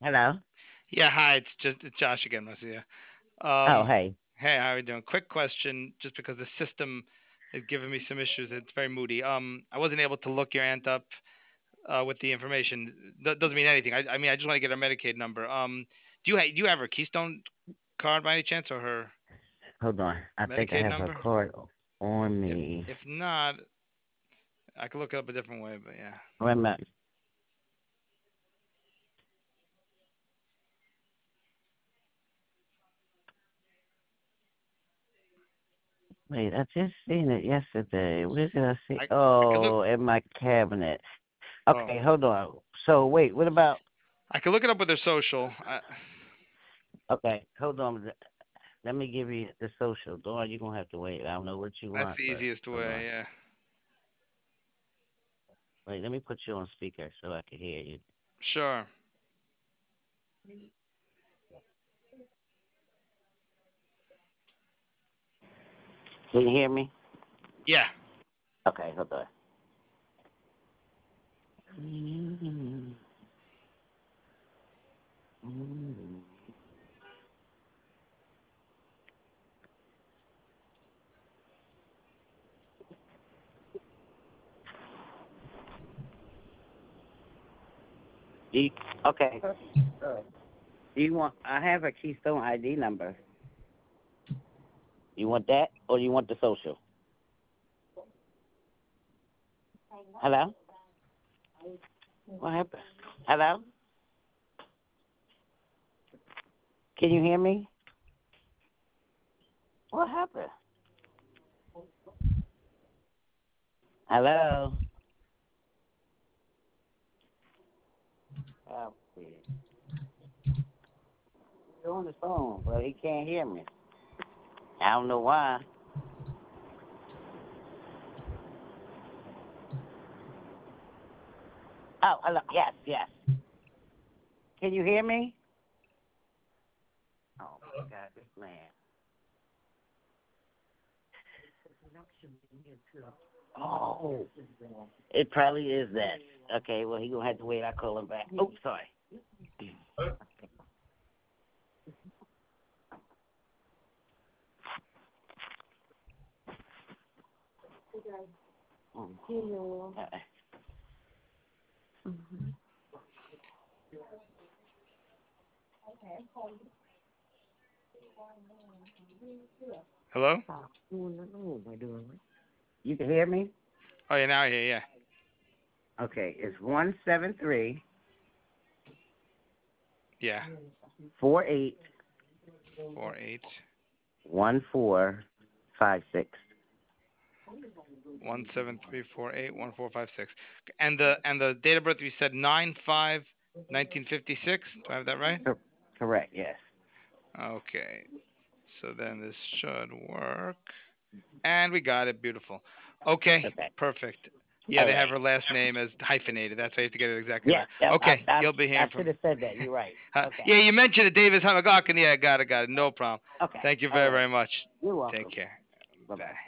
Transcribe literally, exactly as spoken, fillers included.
Hello. Yeah, hi. It's just it's Josh again, Marcia. Oh, Um, hey. hey, how are you doing? Quick question, just because the system is giving me some issues. It's very moody. Um, I wasn't able to look your aunt up uh, with the information. That doesn't mean anything. I, I mean, I just want to get her Medicaid number. Um, do you ha- do you have her Keystone card by any chance, or her Hold on. I think I Medicaid have her number? card on If me. if not, I could look it up a different way. But yeah, Wait a minute. Wait, I just seen it yesterday. Where did I see? I I could look. Oh, in my cabinet. Oh, Okay, hold on. So wait, what about? I could look it up with her social. I, Okay, hold on. Let me give you the social. Dawn, you're gonna have to wait. I don't know what you that's want, the but easiest hold on. way. Yeah, Wait, let me put you on speaker so I can hear you. sure. Can you hear me? Yeah. Okay, hold on. Mm-hmm. Mm-hmm. Do you, okay. Do you want? I have a Keystone I D number. You want that, or you want the social? Hello. What happened? Hello. Can you hear me? What happened? Hello. Oh, you're on the phone, but he can't hear me. I don't know why. Oh, hello. Yes, yes. Can you hear me? Oh my God, this man. Oh, it probably is that. Okay, well he gonna have to wait. I call him back. Oh, sorry. Mm. Uh, Hello. You can hear me? Oh yeah, now I hear. Yeah. Okay, it's one seven three Yeah. four eight Four eight one four five six. one seven three four eight one four five six. And the and the date of birth you said nine five nineteen fifty six. Do I have that right? Correct, yes. Okay. So then this should work. And we got it. Beautiful. Okay. Okay. Perfect. Yeah, All they have right. her last name as hyphenated. That's why you have to get it exactly Yes, right. I, I, Okay, I, you'll be I hearing from. should have said that. You're right. Uh, Okay. yeah, you mentioned it, Davis Hamagakin. Yeah, got it, got it. No problem. Okay. Thank you All very, right. very much. You're Take welcome. care. Bye bye. Bye.